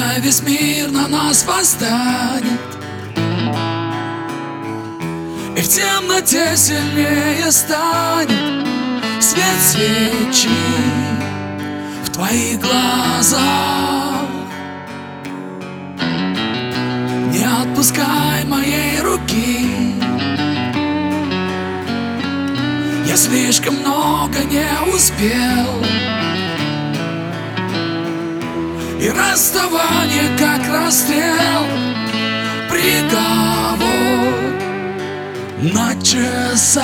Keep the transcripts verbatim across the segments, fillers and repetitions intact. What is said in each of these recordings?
Пускай весь мир на нас восстанет, и в темноте сильнее станет свет свечи в твоих глазах. Не отпускай моей руки, я слишком много не успел, и расставание как расстрел, приговор на часах.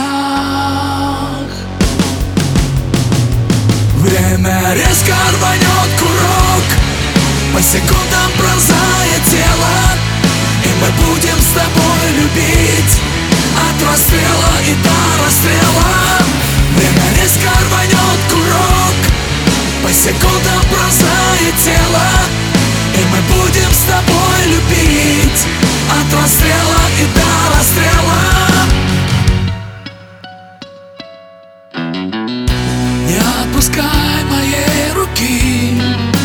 Время резко рванет курок, по секундам пронзая тело, и мы будем с тобой любить от расстрела и до расстрела. Время резко рванет курок, по секундам пронзая тело, и мы будем с тобой любить от расстрела и до расстрела. Не отпускай моей руки,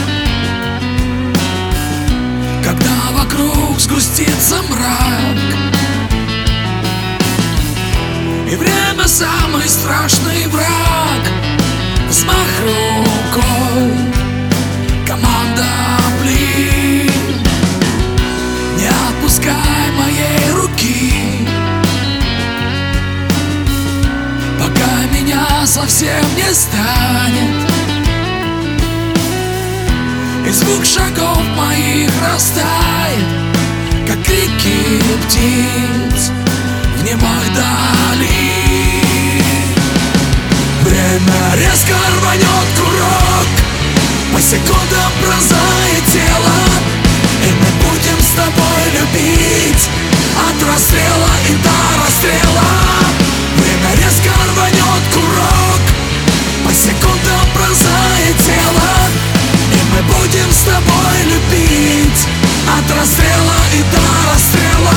когда вокруг сгустится мрак, и время самый страшный враг. Взмах рукой, команда блин. Не отпускай моей руки, пока меня совсем не станет, и звук шагов моих растает, как крики птиц в немой дали. Время резко рванет курок, по секундам пронзая тело, и мы будем с тобой любить от расстрела и до расстрела. Время резко рванет курок, по секундам пронзая тело, и мы будем с тобой любить от расстрела и до расстрела.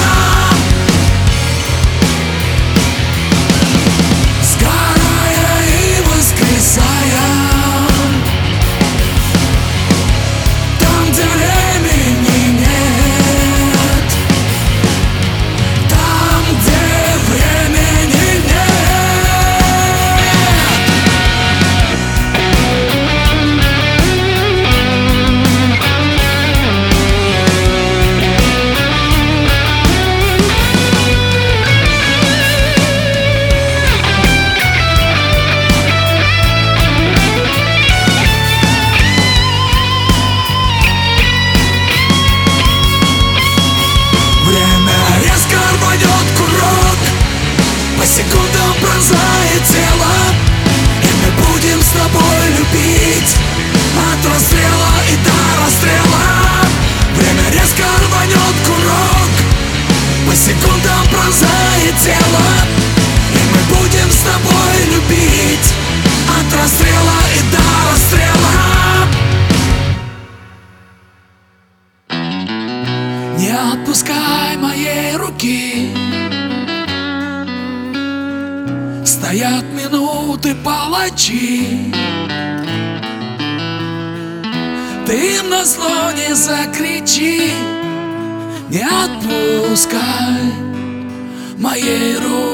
По секундам пронзая тело, и мы будем с тобой любить от расстрела и до расстрела. Время резко рванет курок, по секундам пронзая тело, и мы будем с тобой любить от расстрела и до расстрела. Не отпускай моей руки, стоят минуты палачи, ты им назло не закричи. Не отпускай моей руки.